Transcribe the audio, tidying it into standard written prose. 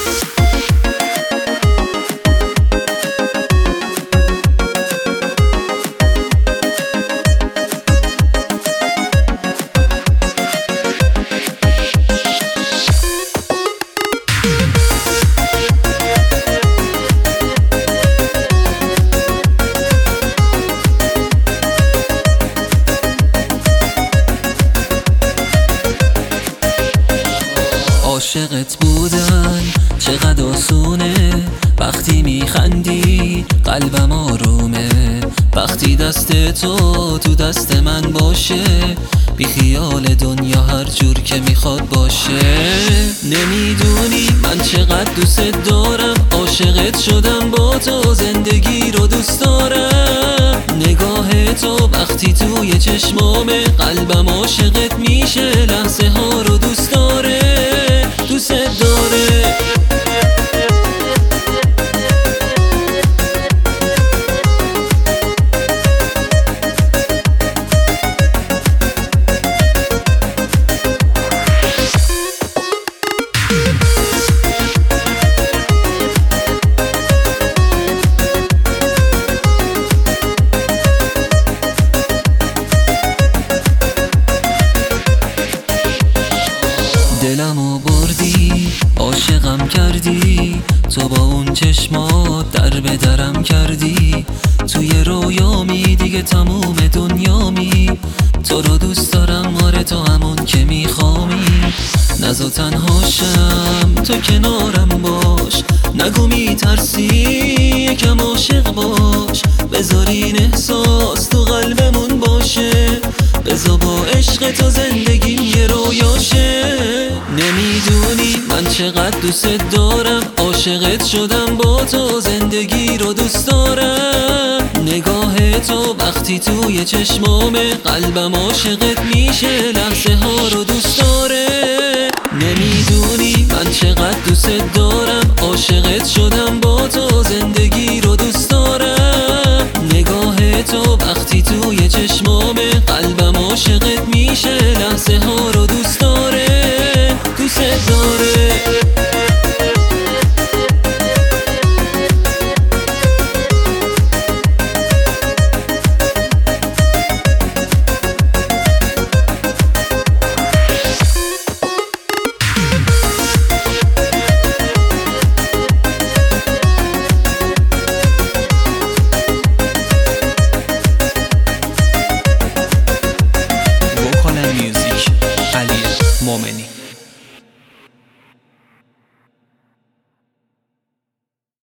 عاشقت بودن چقدر آسونه، وقتی میخندی قلبم آرومه. وقتی دست تو دست من باشه، بی خیال دنیا هر جور که میخواد باشه. نمیدونی من چقدر دوست دارم، عاشقت شدم با تو، زندگی رو دوست دارم. نگاه تو وقتی توی چشمامه، قلبم عاشقت میشه، لحظه ها رو دوست داره، دوست داره. دلمو بردی، عاشقم کردی، تو با اون چشمات در به درم کردی. توی رویامی دیگه تموم دنیامی، تو رو دوست دارم، آره تو همون که میخوامی. نزا تنهاشم، تو کنارم باش، نگو میترسی، یکم عاشق باش. بذار این احساس تو قلبمون باشه، بذار با عشق تو زندگیم یه رویاشه. نمیدونی من چقدر دوست دارم، عاشقت شدم با تو، زندگی رو دوست دارم. نگاه تو وقتی توی چشمامه، قلبم عاشقت میشه، لحظه ها رو دوست داره. نمیدونی من چقدر دوست دارم، عاشقت شدم با تو، زندگی رو دوست دارم. نگاه تو وقتی توی چشمامه، قلبم عاشقت میشه، لحظه ها رو دوست داره، دوست داره.